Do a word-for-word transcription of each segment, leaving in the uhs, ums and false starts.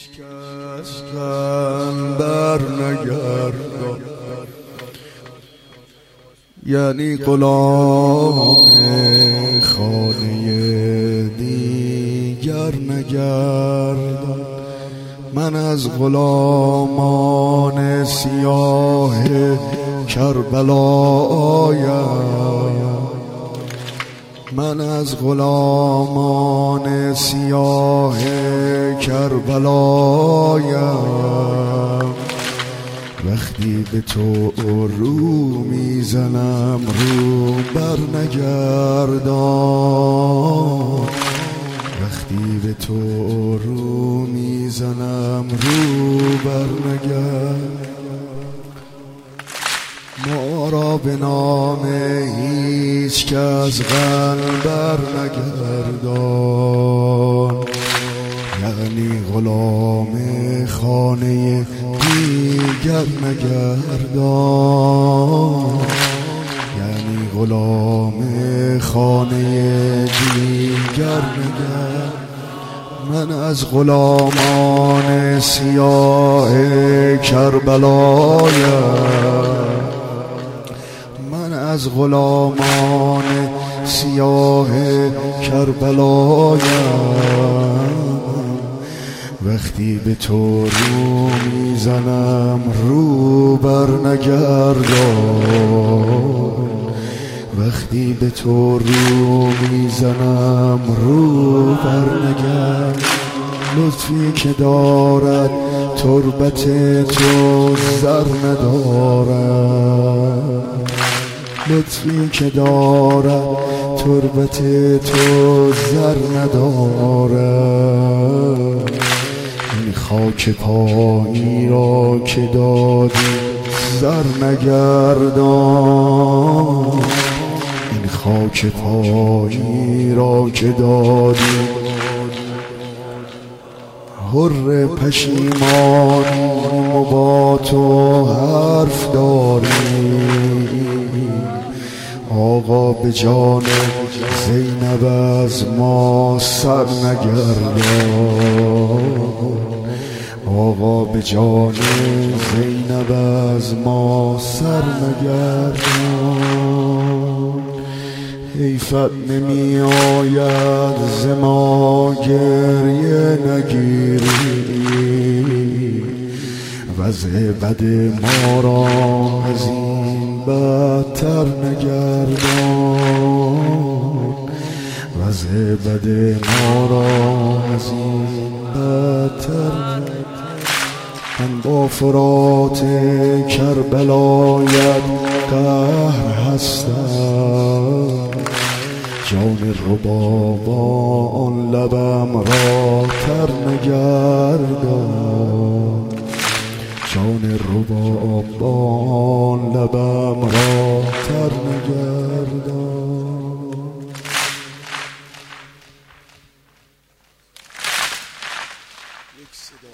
کس کن بر نگردان، یعنی غلام خانه دیگر نگردان. من از غلامان سیاه کربلایم، من از غلامان سیاه کربلایم. وقتی به تو رو میزنم رو بر نگردان، وقتی به تو رو میزنم رو بر نگردان. ما را به نام هیچ کس قلب بر نگردان، یعنی غلام خانه دیگر نگردان، یعنی غلام خانه دیگر نگردان. من از غلامان سیاه کربلایم، من از غلامان سیاه کربلایم. وقتی به تو رو میزنم رو بر نگردان، وقتی به تو رو میزنم رو بر نگردان. لطفی که دارد تربت تو زر ندارد، لطفی که دارد تربت تو زر ندارد. این خاک پایی را که دادی زر نگردان، این خاک پایی را که دادی. حر پشیمانی و با تو حرف داری، آقا به جان زینب از ما سر نگردان، آقا به جان زینب از ما سر نگردان. حیفت نمی آید ز ما گریه نگیری، وضع بد ما را از این بدتر نگردان، وضع بد ما را از این بدتر نگردان. من با فرات کربلایت قهر هستم، جان ربابا آن لبم را تر نگردان، جان ربابا آن لبم را تر نگردان. یک صدا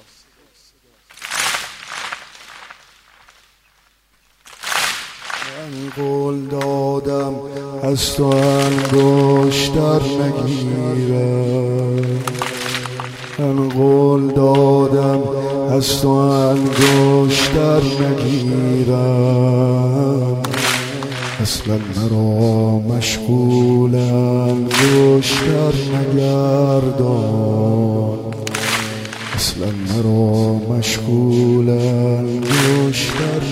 من قول دادم از تو انگشتر نگیرم، من قول دادم از تو انگشتر نگیرم. اصلا مرا مشغول انگشتر نگردان، اصلا مرا مشغول انگشتر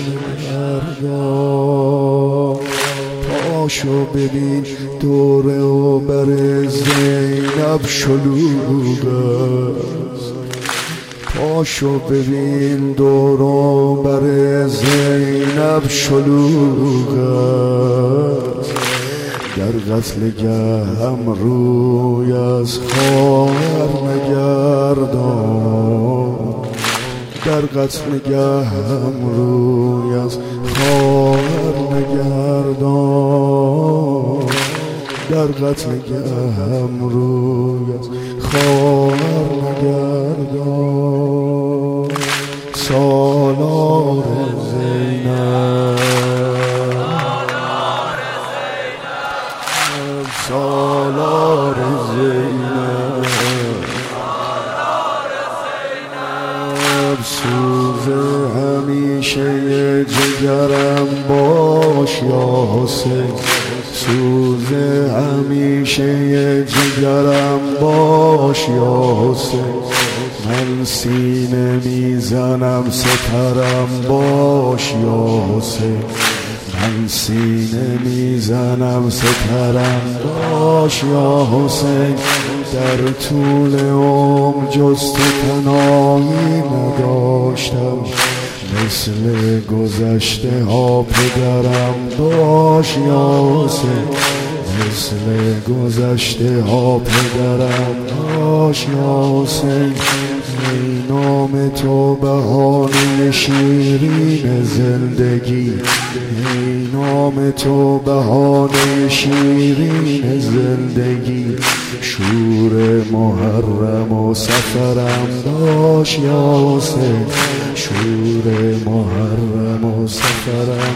نگردان. پاشو ببین دور و بر زینب شلوغ است، پاشو ببین دور و بر زینب شلوغ است. در قتل گهم روی از خواهر نگردان، در قتل گهم روی از خواهر نگردان، در قتل گهم روی از خواهر نگردان. سالار زینب، سالار زینب، حسین سوز همیشه جگرم باش یا حسین من سینه میزنم سپرم باش یا حسین من سینه میزنم سپرم باش یا حسین در طول عمر جز تو پناهی نداشتم مثل گذشته ها پدرم باش یا حسین مثل گذشته ها پدرم باش یا حسین ای نام تو بهانه شیرین زندگی ای نام تو بهانه شیرین زندگی شور محرم و سفرم باش یا حسین شور محرم و سفرم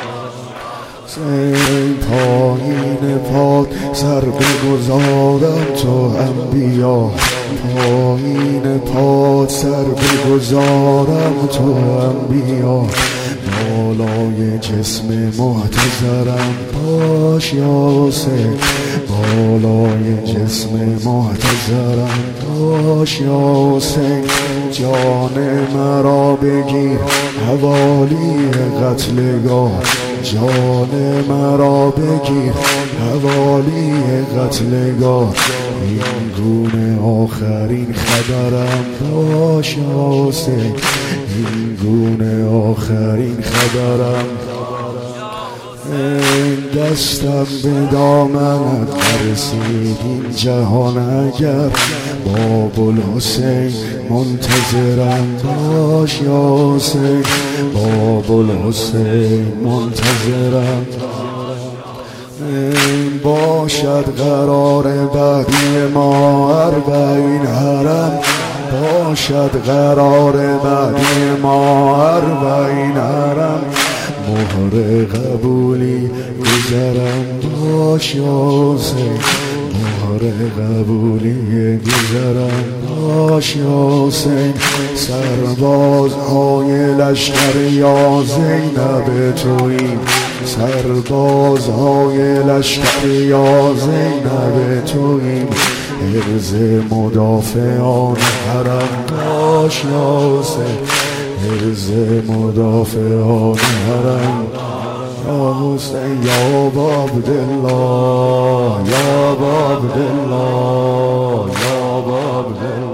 ای پایین پاد سر بگذارم تو انبیا پایین پاد سر بگذارم تو انبیا بالای جسم محتضرم باش یا حسین بالای جسم محتضرم باش یا حسین جان مرا بگیر حوالی قتلگاه جان مرا بگیر حوالی قتلگاه این گونه آخرین خبرم باش یا حسین این گونه آخرین خبرم این دستم به دامنت نرسید این جهان اگر باب الحسین منتظرم باش یا حسین باب الحسین منتظرم این باشد قرار بعدی ما اربعین حرم باشد قرار بعدی ما اربعین حرم مهر قبولی گذرم باش یا حسین مهر قبولی گذرم باش یا حسین سربازهای لشکر یا زینب توییم سربازهای لشکر یا زینب توییم حرز مدافعان حرم باش یا حسین حرز مدافعان حرم یا حسین یا عبدالله یا عبدالله یا عبدالله